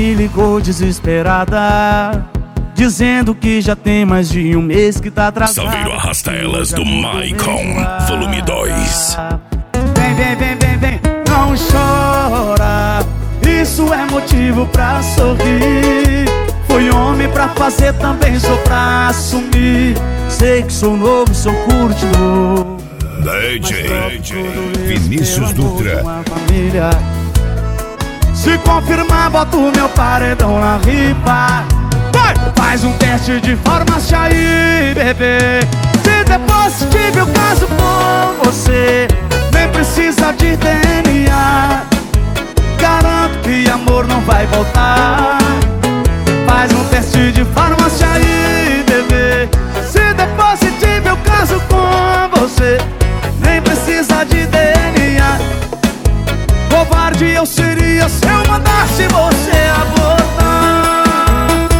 me ligou desesperada, dizendo que já tem mais de um mês que tá atrasada. Saveiro arrasta elas do Maicon, volume 2. Vem, não chora, isso é motivo pra sorrir. Fui homem pra fazer, também sou pra assumir. Sei que sou novo, sou curtidor. DJ Vinícius Dutra. Se confirmar, boto meu paredão na ripa. Vai! Faz um teste de farmácia aí, bebê. Se der positivo, eu caso com você. Nem precisa de DNA. Garanto que amor não vai voltar. Faz um teste de farmácia aí, bebê. Se der positivo, eu caso com você. Nem precisa de DNA. Covarde eu seria se eu mandasse você abortar.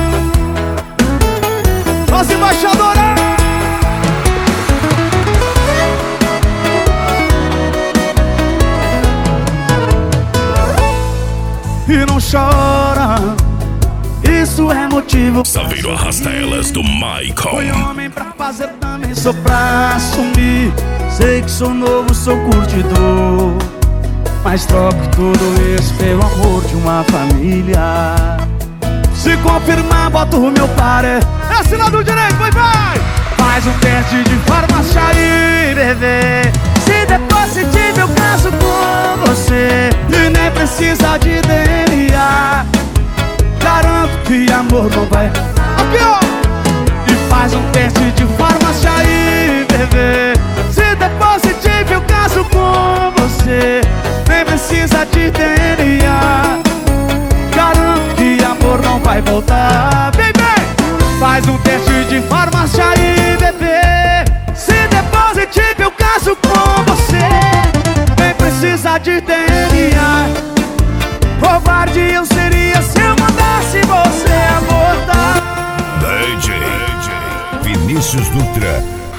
Nossa embaixadora! E não chora, isso é motivo. Saveiro arrasta elas do Maicon. Fui homem pra fazer, também sou pra assumir. Sei que sou novo, sou curtidor, mas troco tudo isso pelo amor de uma família. Se confirmar, boto o meu pare. Esse lado direito, vai! Faz um teste de farmácia aí, bebê. Se der positivo, eu caso com você. E nem precisa de DNA. Garanto que amor não vai. Aqui, ó! E faz um teste de farmácia aí, bebê. Se der positivo, eu caso com você. Nem precisa de DNA. Garanto que amor não vai voltar. Vem! Faz um teste de farmácia aí, bebê. Se der positivo, eu caso com você. Nem precisa de DNA. Covarde eu seria se eu mandasse você abortar. DJ Vinícius Dutra.